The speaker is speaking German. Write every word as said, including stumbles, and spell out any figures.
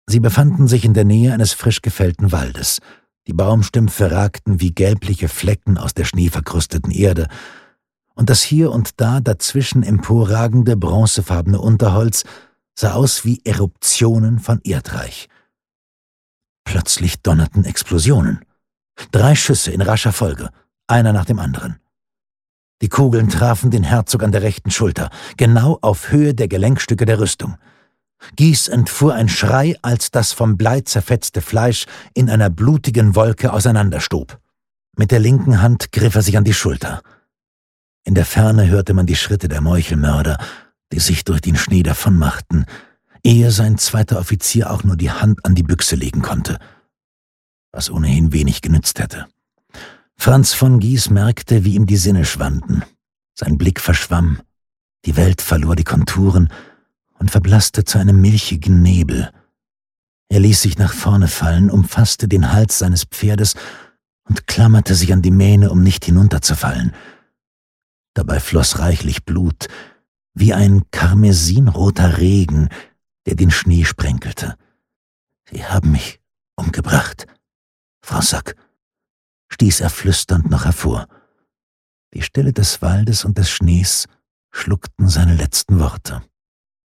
Sie befanden sich in der Nähe eines frisch gefällten Waldes. Die Baumstümpfe ragten wie gelbliche Flecken aus der schneeverkrusteten Erde, und das hier und da dazwischen emporragende bronzefarbene Unterholz sah aus wie Eruptionen von Erdreich. Plötzlich donnerten Explosionen. Drei Schüsse in rascher Folge, einer nach dem anderen. Die Kugeln trafen den Herzog an der rechten Schulter, genau auf Höhe der Gelenkstücke der Rüstung. Guys entfuhr ein Schrei, als das vom Blei zerfetzte Fleisch in einer blutigen Wolke auseinanderstob. Mit der linken Hand griff er sich an die Schulter. In der Ferne hörte man die Schritte der Meuchelmörder, die sich durch den Schnee davonmachten, ehe sein zweiter Offizier auch nur die Hand an die Büchse legen konnte, was ohnehin wenig genützt hätte. Franz von Guys merkte, wie ihm die Sinne schwanden. Sein Blick verschwamm, die Welt verlor die Konturen und verblasste zu einem milchigen Nebel. Er ließ sich nach vorne fallen, umfasste den Hals seines Pferdes und klammerte sich an die Mähne, um nicht hinunterzufallen. Dabei floss reichlich Blut, wie ein karmesinroter Regen, der den Schnee sprenkelte. »Sie haben mich umgebracht, Frau Sack«, stieß er flüsternd noch hervor. Die Stille des Waldes und des Schnees schluckten seine letzten Worte.